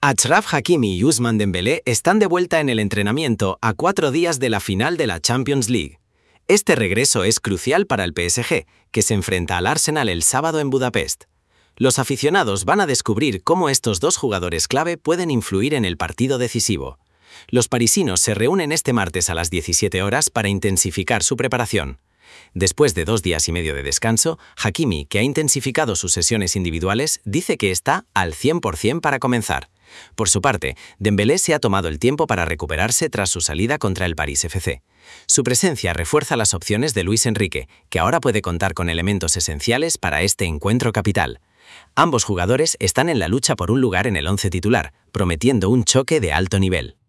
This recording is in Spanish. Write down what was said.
Achraf Hakimi y Ousmane Dembélé están de vuelta en el entrenamiento a 4 días de la final de la Champions League. Este regreso es crucial para el PSG, que se enfrenta al Arsenal el sábado en Budapest. Los aficionados van a descubrir cómo estos dos jugadores clave pueden influir en el partido decisivo. Los parisinos se reúnen este martes a las 17 horas para intensificar su preparación. Después de 2 días y medio de descanso, Hakimi, que ha intensificado sus sesiones individuales, dice que está al 100% para comenzar. Por su parte, Dembélé se ha tomado el tiempo para recuperarse tras su salida contra el París FC. Su presencia refuerza las opciones de Luis Enrique, que ahora puede contar con elementos esenciales para este encuentro capital. Ambos jugadores están en la lucha por un lugar en el once titular, prometiendo un choque de alto nivel.